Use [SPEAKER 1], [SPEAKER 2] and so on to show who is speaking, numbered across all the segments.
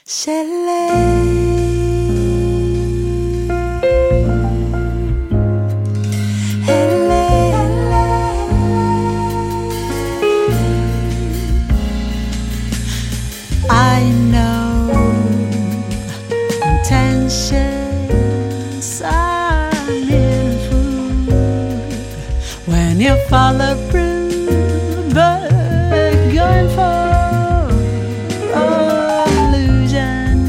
[SPEAKER 1] I know intentions are meaningful when you follow through, but going for illusion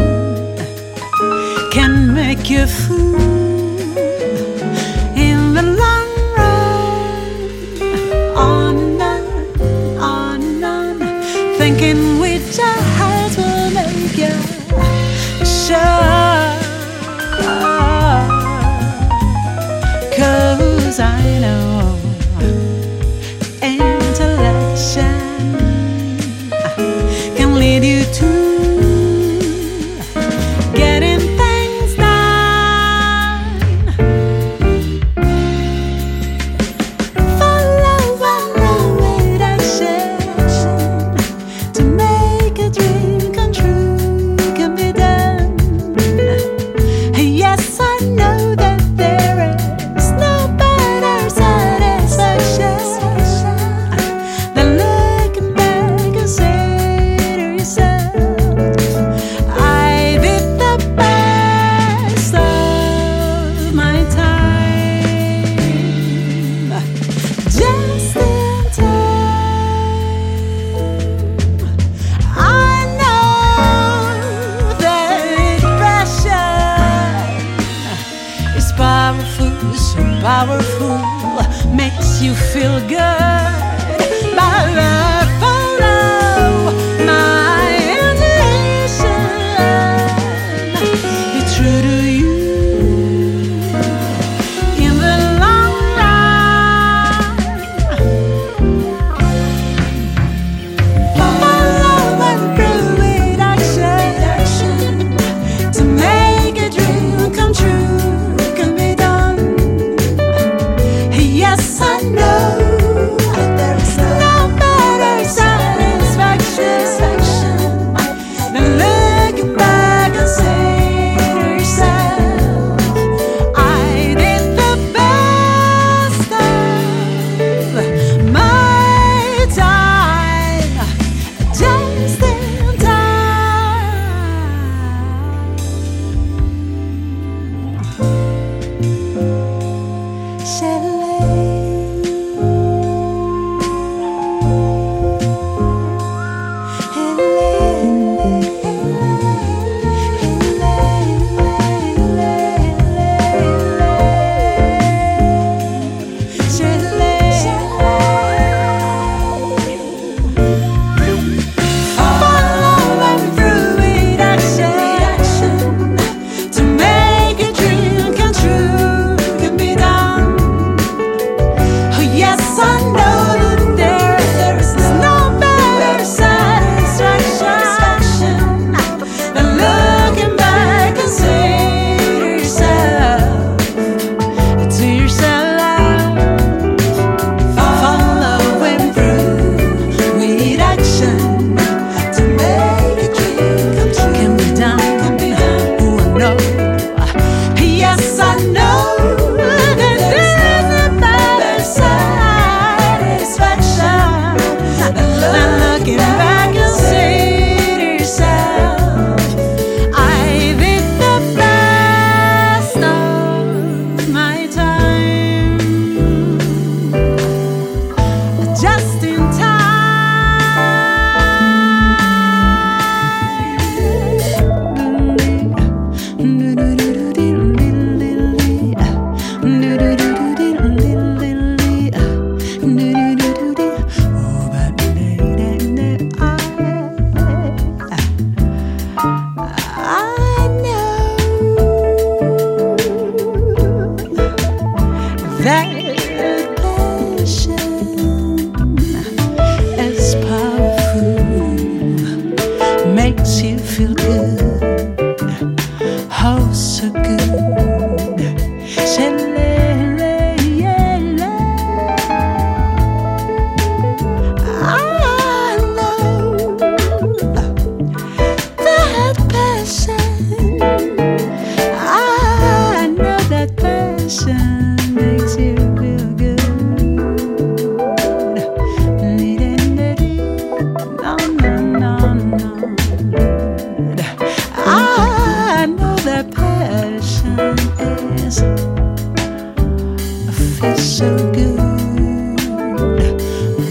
[SPEAKER 1] can make you fool in the long run. On and on, thinking we just will make you sure. 'Cause I know intellection can lead you to getting things done. Follow with action to make a dream come true can be done. Yes, I know that there is no better satisfaction than looking back and say to yourself, I did the best of my time, just in time. I know that passion is powerful, so powerful, makes you feel good. But follow my intuition, be true to you in the long run. Follow and through with action to make a dream come true can be done. Yes, I know there's no better satisfaction than looking back and say to yourself, I did the best of my time, just in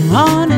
[SPEAKER 1] on